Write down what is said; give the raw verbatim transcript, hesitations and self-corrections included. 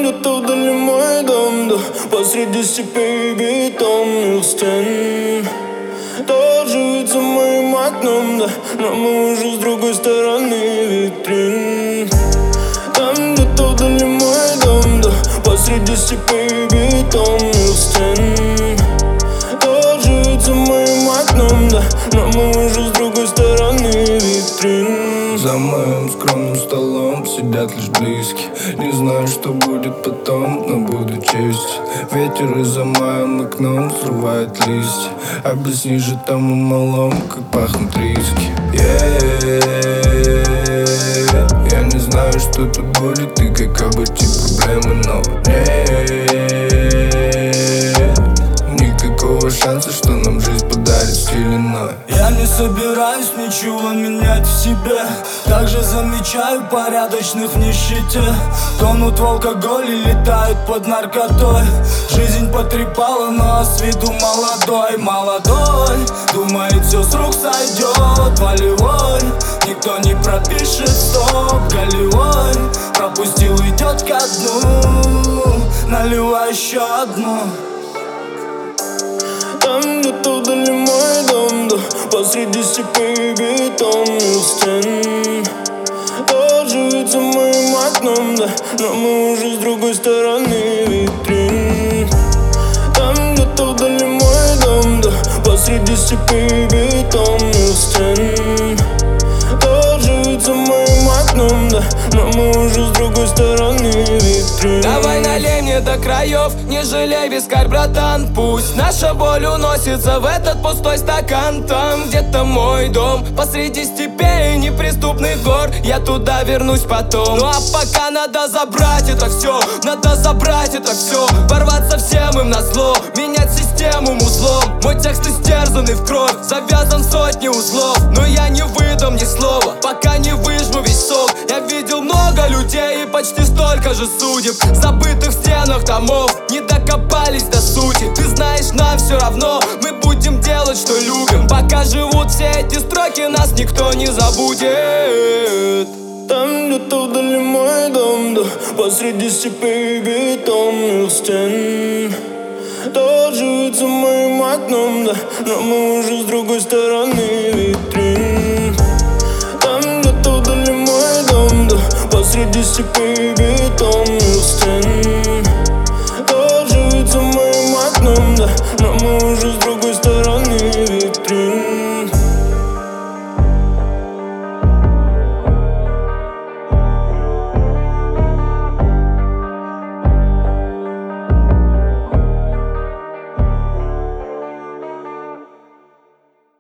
где-то вдали мой дом, да, посреди степей бетонных стен. Тоже вид за моим окном, да, но мы уже с другой стороны витрин. Там где-то вдали мой дом, да, посреди степей бетонных стен. Тоже вид за моим окном, да, но мы уже с другой стороны витрин. За моим скромным столом сидят лишь близкие. Не знаю, что будет потом, но буду честь. Ветер из-за моим окном срывает листья. Объясни же тому малому, как пахнут риски. Yeah. Я не знаю, что тут будет и как обойти проблемы, но нет никакого шанса, что нам жизнь подарит стиль иной. Я не собираюсь ничего менять в себе. Также замечаю порядочных в нищете. Тонут в алкоголе, летают под наркотой. Жизнь потрепала, но с виду молодой. Молодой, думает, все с рук сойдет. Волевой, никто не пропишет стоп. Голевой, пропустил, идет ко дну. Наливай еще одну. Там где-то вдали мой дом, да, посреди степей бетонных стен. Тоже вид за моим окном, да, но мы уже с другой стороны витрин. Там где-то вдали мой дом, да, посреди степей бетонных стен. Тоже вид за моим окном, да, но мы уже с другой стороны витрин. Давай налей мне до краев, не жалей вискарь, братан. Пусть наша боль уносится в этот пустой стакан. Там где-то мой дом, посреди степей неприступных гор. Я туда вернусь потом. Ну а пока надо забрать это все, надо забрать это все, ворваться всем им назло, менять систему музлом. Мой текст истерзанный в кровь, завязан в сотни узлов. Но я не выдам ни слова, пока не выжму весь сок. Я видел много людей и почти столько же судеб, забытых в стенах домов, не докопались до сути. Ты знаешь, нам все равно, мы будем делать, что любим. Пока живут все эти строки, нас никто не забудет. Там где-то вдали мой дом, да, посреди степей бетонных стен. Тоже вид за моим окном, да, но мы уже с другой стороны витрин. Там где-то вдали мой дом, да, посреди степей бетонных